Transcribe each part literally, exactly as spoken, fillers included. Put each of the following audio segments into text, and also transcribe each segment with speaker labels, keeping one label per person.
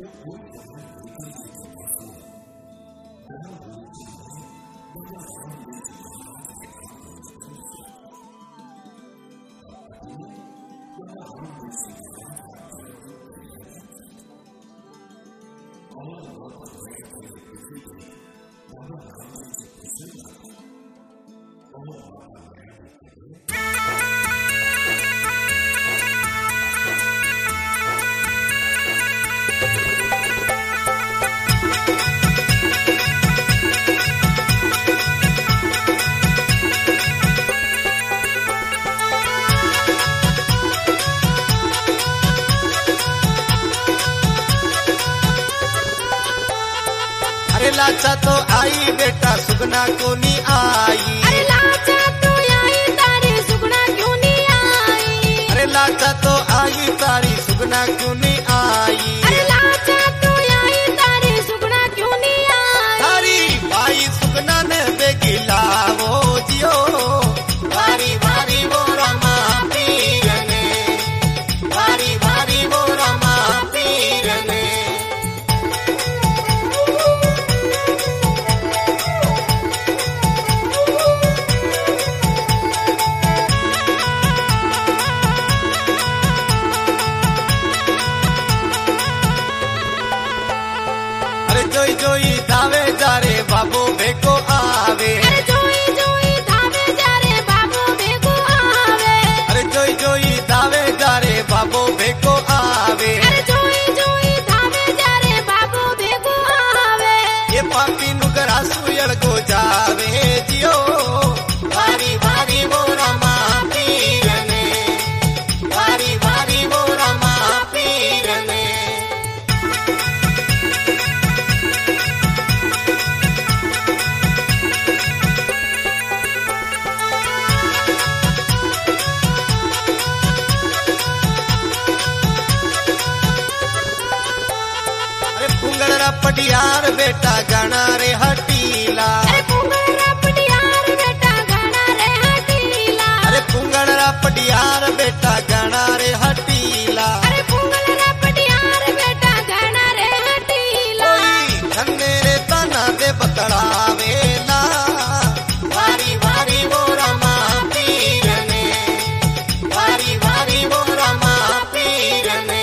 Speaker 1: लाचा तो आई बेटा सुगना क्यों नहीं आई।
Speaker 2: अरे लाचा तो आई तारी सुगना क्यों नहीं आई।
Speaker 1: अरे लाचा तो आई तारी सुगना क्यों नहीं आई।
Speaker 2: अरे लाचा तो आई तारी सुगना क्यों नहीं आई।
Speaker 1: तारी भाई सुगना ने बेगिला वो जियो भारी भारी वो रमा पीर ने भारी भारी वो रमा पीर ने। जोई जोई धावे जारे बाबू भेको आवे।
Speaker 2: अरे जोई जोई धावे जारे बाबू भेको आवे।
Speaker 1: अरे जोई जोई धावे जारे बाबू भेको आवे।
Speaker 2: अरे जोई जोई धावे जारे बाबू भेको आवे।
Speaker 1: ये पापी नुगरा सुयल को जावे जियो भारी भारी वो रमा पीर ने भारी भारी वो रमा पीर ने। पटियार बेटा गाना रे हटीला।
Speaker 2: अरे पुंगड़ा पटियार बेटा गाना रे हटीला।
Speaker 1: अरे पुंगड़ा पटियार बेटा गाना रे हटीला।
Speaker 2: अरे पुंगड़ा पटियार बेटा गाना रे हटीला।
Speaker 1: धन्ने रे तना दे बतड़ावेला भारी भारी वो रमा पीर ने भारी भारी वो रमा पीर ने।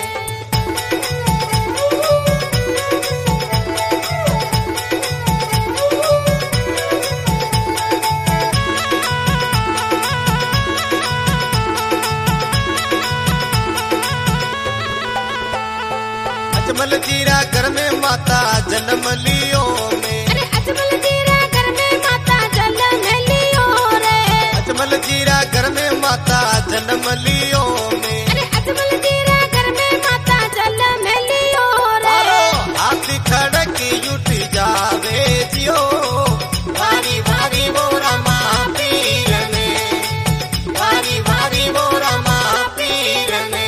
Speaker 1: अजमल जीरा घर में माता जन्म लियो में।
Speaker 2: अरे अजमल जीरा घर में माता जन्म लियो रे।
Speaker 1: अजमल जीरा घर में माता जन्म लियो में।
Speaker 2: अरे अजमल जीरा घर में माता जन्म लियो रे।
Speaker 1: हाथी खड़क उठ जावे जियो भारी भारी वो रमा पीर ने भारी भारी वो रमा पीर ने।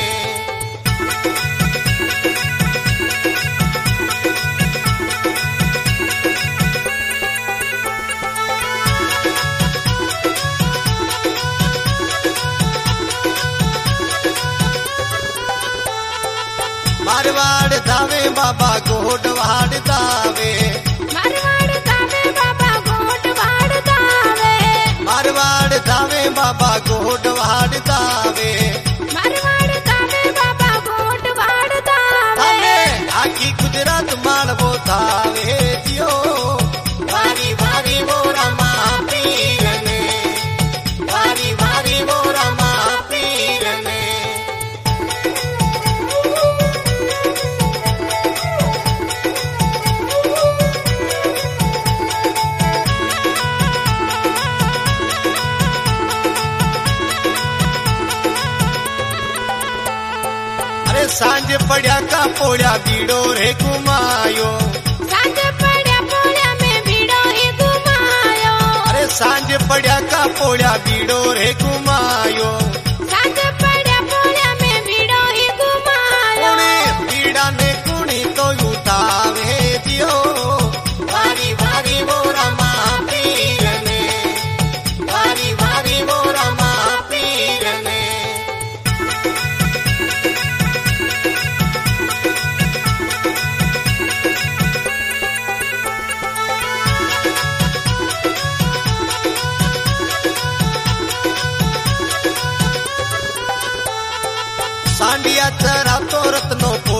Speaker 1: मारवाड़ दावे बाबा गोडवाड़ दावे।
Speaker 2: मारवाड़ दावे बाबा गोडवाड़ दावे।
Speaker 1: मारवाड़ दावे बाबा गोडवाड़ दावे।
Speaker 2: मारवाड़ दावे बाबा गोडवाड़ दावे।
Speaker 1: आखी गुजरात मालवो दावे जियो भारी भारी वो रमा पीर ने भारी भारी वो रमा पीर ने। सांझ पड़ा का पोड़ा बीड़ो रे घुमायो।
Speaker 2: सांझ पड़ा पोड़ा में बीड़ो ही घुमायो।
Speaker 1: अरे सांझ पड़ा का पोड़ा बीड़ो रे घुमायो।
Speaker 2: सांझ पड़ा पोड़ा में बीड़ो ही घुमायो।
Speaker 1: बीड़ा ने कुणी तो उठावे दियो भारी भारी वो रमा पीर ने भारी भारी वो रमा पीर ने।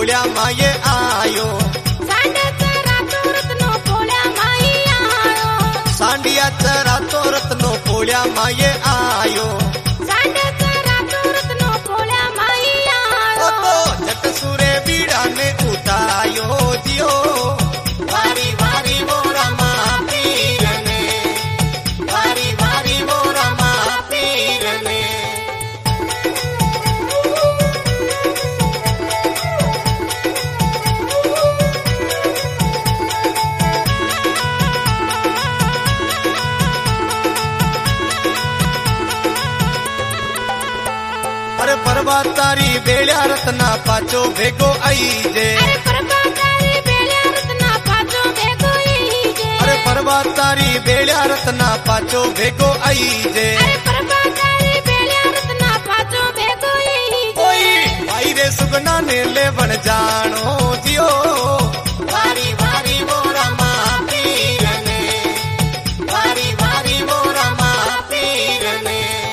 Speaker 1: पोळ्या माये आयो
Speaker 2: सांड्याचा रातो रत्नो पोळ्या माई आयो
Speaker 1: सांडियाचा रातो रत्नो पोळ्या माये आयो
Speaker 2: सांड्याचा रातो रत्नो पोळ्या माई आयो
Speaker 1: तो जट सुरे बीडाने उतायो जियो वारी वारी मोरा मा पीरने वारी वारी मोरा मा पीरने अरे परवा तारी बेळ्या रत्ना पाचो भेगो आई जे
Speaker 2: अरे परवा तारी बेळ्या रत्ना पाचो भेगो आई जे
Speaker 1: अरे परवा तारी बेळ्या रत्ना पाचो भेगो आई जे
Speaker 2: अरे परवा तारी बेळ्या रत्ना पाचो भेगो आई जे
Speaker 1: कोई भाई रे सुगना ने लेवन जानो जियो वारी वारी मोरा मा पीरने वारी वारी मोरा मा पीरने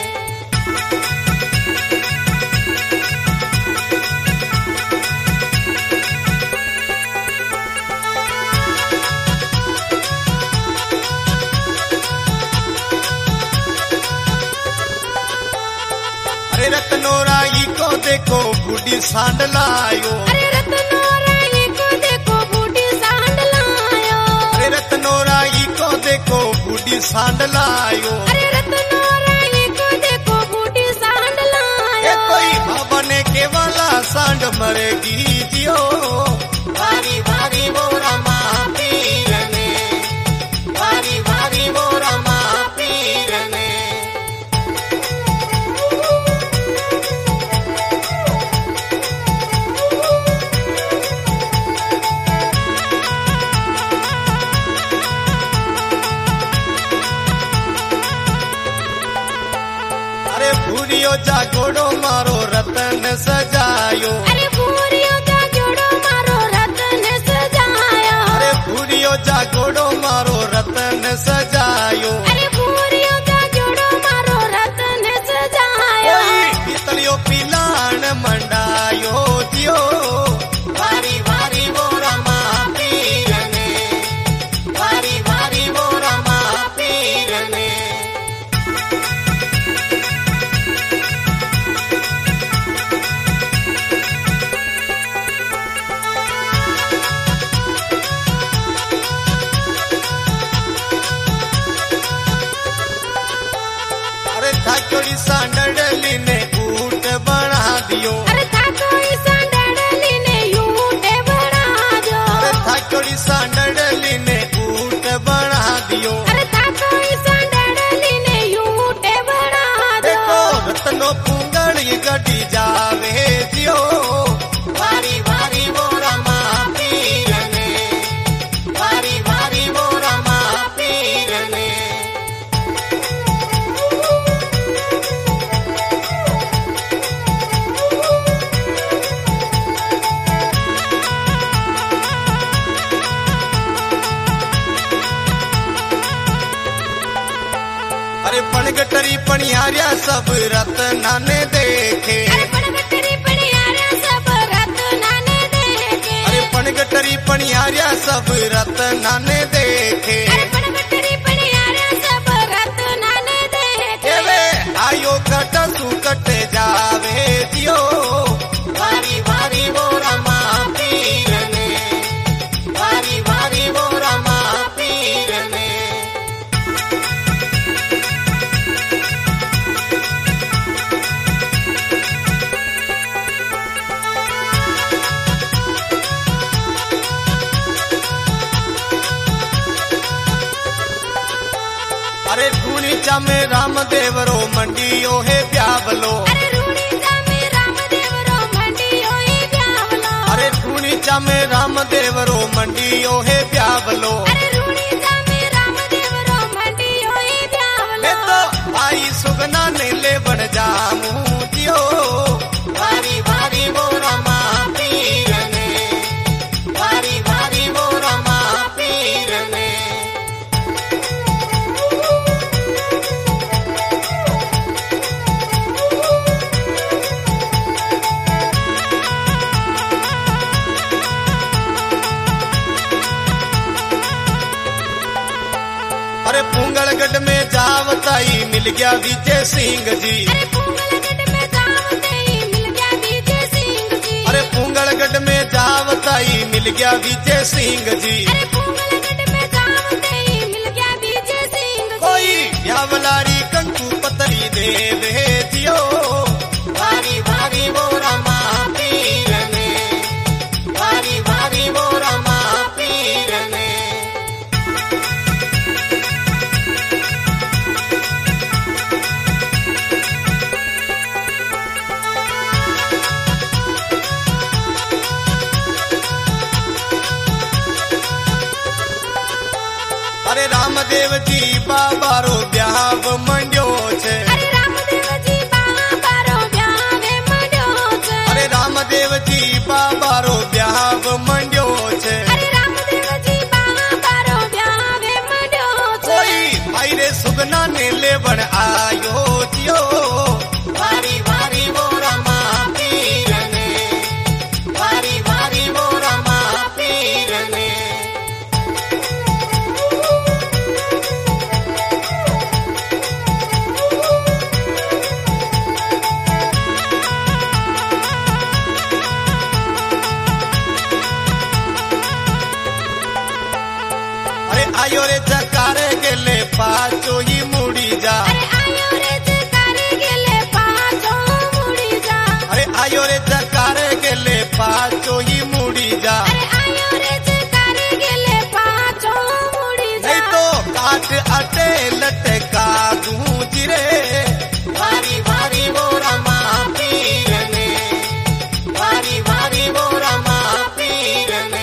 Speaker 1: अरे रत्नोराई को देखो बूढ़ी सांड लायो
Speaker 2: अरे रत्नोराई को देखो बूढ़ी सांड लायो
Speaker 1: अरे रत्नोराई को देखो बूढ़ी सांड लायो
Speaker 2: अरे रत्नोराई को देखो बूढ़ी सांड
Speaker 1: ये
Speaker 2: लायो
Speaker 1: कोई भवने के वाला सांड मरेगी जियो वारी वारी मोरा मा पीरने वारी वारी मोरा मा पीरने अरे भूरियो जागोड़ो मारो रतन सजायो
Speaker 2: अरे भूरियो जागोड़ो मारो रतन सजायो
Speaker 1: अरे भूरियो जागोड़ो मारो रतन सजायो
Speaker 2: अरे भूरियो जागोड़ो मारो रतन सजायो
Speaker 1: पीतलियो पिलाण मंडायो जियो वारी वारी मोरा मा पीरने वारी वारी मोरा मा पीरने अरे थाकोड़ी सांडली ने ऊट बना दियो
Speaker 2: अरे थाकोड़ी सांडली ने ऊट बना दियो
Speaker 1: अरे थाकोड़ी सांडली ने ऊट बना दियो
Speaker 2: अरे थाकोड़ी सांडली ने ऊट बना दियो
Speaker 1: देखो रत्नो पुंगड़ी गडी जावे जियो वारी वारी मोरा मा पीरने वारी वारी मोरा मा पीरने अरे पणगटरी पणियारिया सब रत्ना ने देखे
Speaker 2: अरे पणगटरी पणियारा सब रत्ना ने देखे
Speaker 1: अरे पणगटरी पणियारिया सब रत्ना ने देखे
Speaker 2: अरे पणगटरी पणियारा सब रत्ना ने देखे
Speaker 1: एवे आयो कट सुकट जावे जियो वारी वारी मोरा मा पीरने वारी वारी मोरा मा पीरने अरे धूनी चामे रामदेव रो मंडियो है ब्यावलो
Speaker 2: अरे रूणी जामे रामदेव रो मंडियो ही ब्यावलो
Speaker 1: अरे धूनी चामे रामदेव रो मंडियो है ब्यावलो
Speaker 2: अरे रूणी जामे रामदेव रो मंडियो ही ब्यावलो
Speaker 1: मैं तो आई सुगना ने ले बन जामू जियो वारी वारी मोरा मा पीरने वारी वारी मोरा मा पीरने जावताई मिल गया विजय सिंह जी।
Speaker 2: अरे पुंगलगढ़ में जावते ही मिल गया विजय सिंह जी।
Speaker 1: अरे पुंगलगढ़ में जावताई मिल गया विजय सिंह जी।
Speaker 2: अरे पुंगलगढ़ में जावते ही मिल गया विजय सिंह जी।
Speaker 1: कोई यावलारी कंकु पतरी दे भेजियो भारी भारी बोरा माँ पीर ने, भारी भारी बोरा माँ पीर ने। अरे रामदेव जी बाबा रो ब्याह मंड्यो छे।
Speaker 2: अरे रामदेव जी बाबा रो ब्याह मंड्यो छे।
Speaker 1: अरे रामदेव जी बाबा रो ब्याह मंड्यो छे।
Speaker 2: अरे रामदेव जी बाबा रो ब्याह मंड्यो छे।
Speaker 1: कोई भाई रे सुगना ने लेवण आयो जियो भारी भारी बोरा माँ पीर ने, भारी भारी बोरा माँ पीर ने। आयो रे जकारे गेले पाचो ही मुड़ी जा।
Speaker 2: अरे आयो रे जकारे गेले पाचो मुड़ी जा।
Speaker 1: अरे आयो रे जकारे गेले पाचो ही मुड़ी जा।
Speaker 2: अरे आयो रे जकारे गेले पाचो मुड़ी जा।
Speaker 1: नहीं तो काट अटे लटका दूंजी रे भारी भारी बोरा माँ पीर ने, भारी भारी बोरा माँ पीर ने।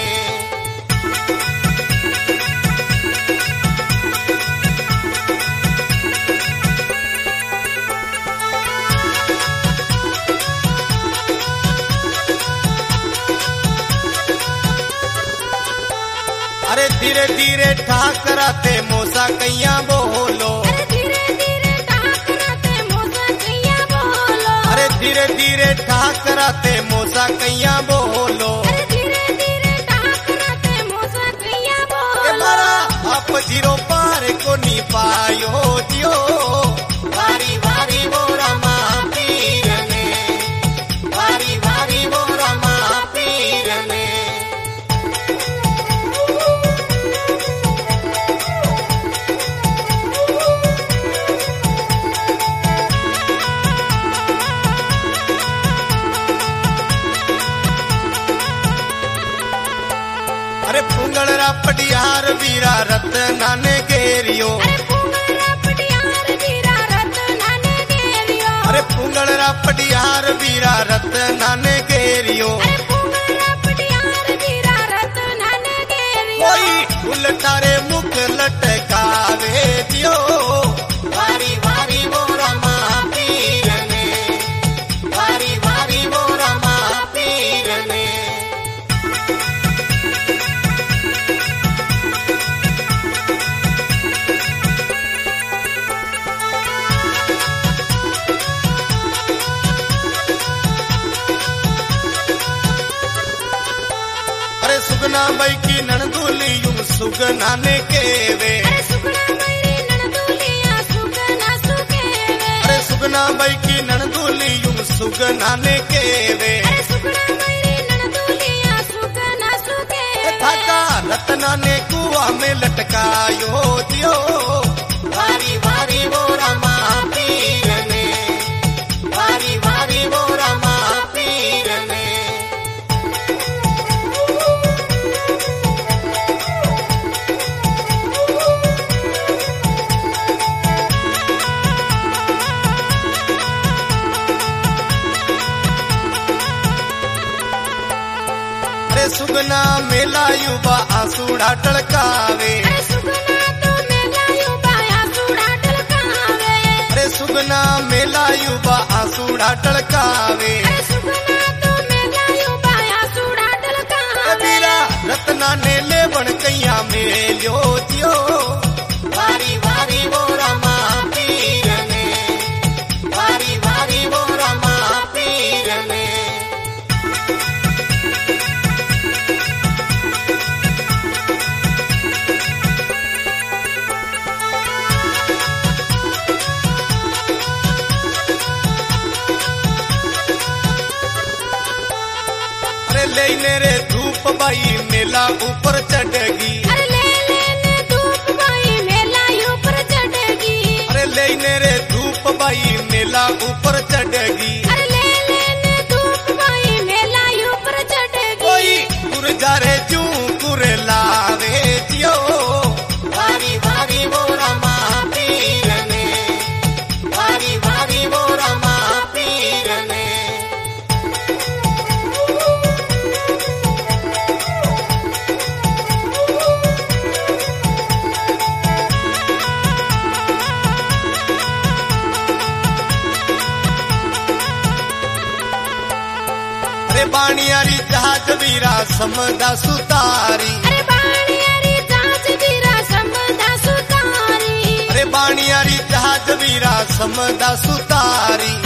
Speaker 1: अरे धीरे धीरे ठाकराते मोसा कैया बोलो।
Speaker 2: अरे धीरे धीरे ठाकराते मोसा कैया बोलो।
Speaker 1: अरे धीरे धीरे ठाकराते मोसा कैया बोलो।
Speaker 2: अरे धीरे धीरे ठाकराते मोसा कैया बोलो।
Speaker 1: मारा आप जीरो पार को नी पायो जियो भारी भारी बोरा माँ पीर ने, भारी भारी बोरा माँ पीर ने। अरे पुंगलरा पटियार वीरा रत्ना ने घेरियो।
Speaker 2: अरे पुंगलरा पटियार वीरा रत्ना ने घेरियो।
Speaker 1: अरे पुंगलरा पटियार वीरा रत्ना ने घेरियो।
Speaker 2: अरे पुंगलरा पटियार वीरा रत्ना ने घेरियो।
Speaker 1: कोई उलटारे मुख लटकावे दियो भारी भारी बोरा माँ पीर ने, भारी भारी बोरा माँ पीर ने। अरे सुगना बाई की नणदुलियूं सुगना ने केवे।
Speaker 2: अरे सुगना मेरी नणदुलिया सुगना सुकेवे।
Speaker 1: अरे सुगना बाई की नणदुलियूं सुगना ने केवे।
Speaker 2: अरे सुगना मेरी नणदुलिया सुगना सुकेवे।
Speaker 1: थाका रत्ना ने कुआ में लटकायो दियो भारी भारी बोरा माँ पीर ने, भारी भारी बोरा माँ पीर ने। अरे सुगना मेला युवा आंसुड़ा टलकावे।
Speaker 2: अरे सुगना तो मेला युवा आंसुड़ा टलकावे।
Speaker 1: अरे सुगना मेला युवा आंसुड़ा टलकावे।
Speaker 2: अरे सुगना तो मेला युवा आंसुड़ा टलकावे।
Speaker 1: वीरा रत्ना ने लेवण कैया मेल्यो जियो भारी भारी बोरा माँ पीर ने, भारी भारी बोरा माँ पीर ने। बाई मेला ऊपर चढ़ेगी।
Speaker 2: अरे ले लेने धूप बाई मेला ऊपर चढ़ेगी।
Speaker 1: अरे लेने रे धूप बाई मेला ऊपर चढ़ेगी।
Speaker 2: अरे ले लेने धूप बाई मेला ऊपर चढ़ेगी।
Speaker 1: कोई गुरजा रे जू कुरे लावे जियो भारी भारी बोरा माँ पीर ने, भारी भारी बोरा माँ पीर ने। अरे बाणियारी जहाज वीरा समदा सुतारी।
Speaker 2: अरे बाणियारी जहाज वीरा समदा सुतारी।
Speaker 1: अरे बाणियारी जहाज वीरा समदा सुतारी।